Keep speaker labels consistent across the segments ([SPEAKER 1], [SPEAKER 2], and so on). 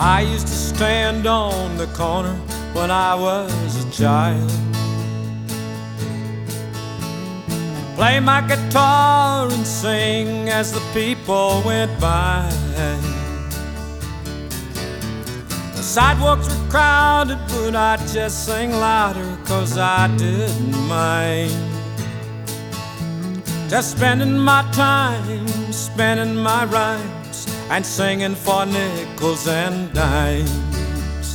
[SPEAKER 1] I used to stand on the corner when I was a child, play my guitar and sing as the people went by. The sidewalks were crowded, but I'd just sing louder 'cause I didn't mind. Just spending my time, spending my rhymes, and singing for nickels and dimes.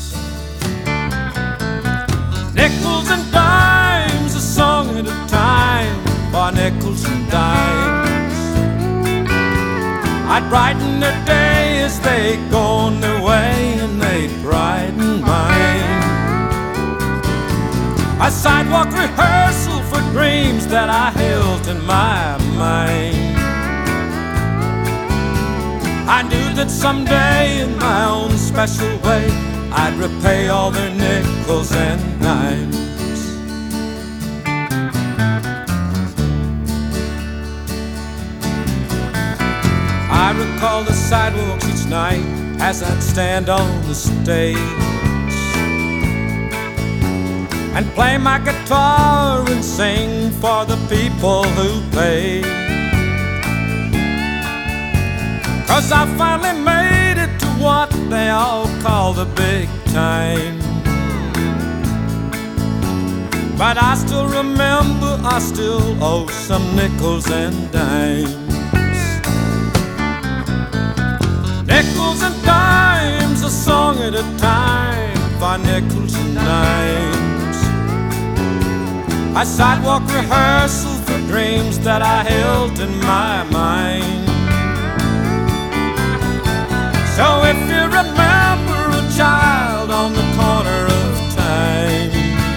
[SPEAKER 1] Nickels and dimes, a song at a time, for nickels and dimes. I'd brighten their day as they go on their way, and they'd brighten mine. A sidewalk rehearsal for dreams that I held in my mind. I knew that someday in my own special way I'd repay all their nickels and dimes. I recall the sidewalks each night as I'd stand on the stage and play my guitar and sing for the people who paid. 'Cause I finally made it to what they all call the big time. But I still remember, I still owe some nickels and dimes. Nickels and dimes, a song at a time, for nickels and dimes. A sidewalk rehearsal for dreams that I held in my mind. So if you remember a child on the corner of time,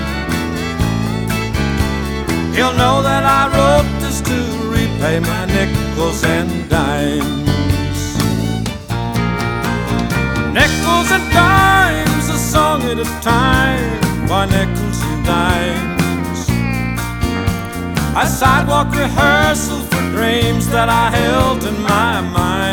[SPEAKER 1] you'll know that I wrote this to repay my nickels and dimes. Nickels and dimes, a song at a time, for nickels and dimes. A sidewalk rehearsal for dreams that I held in my mind.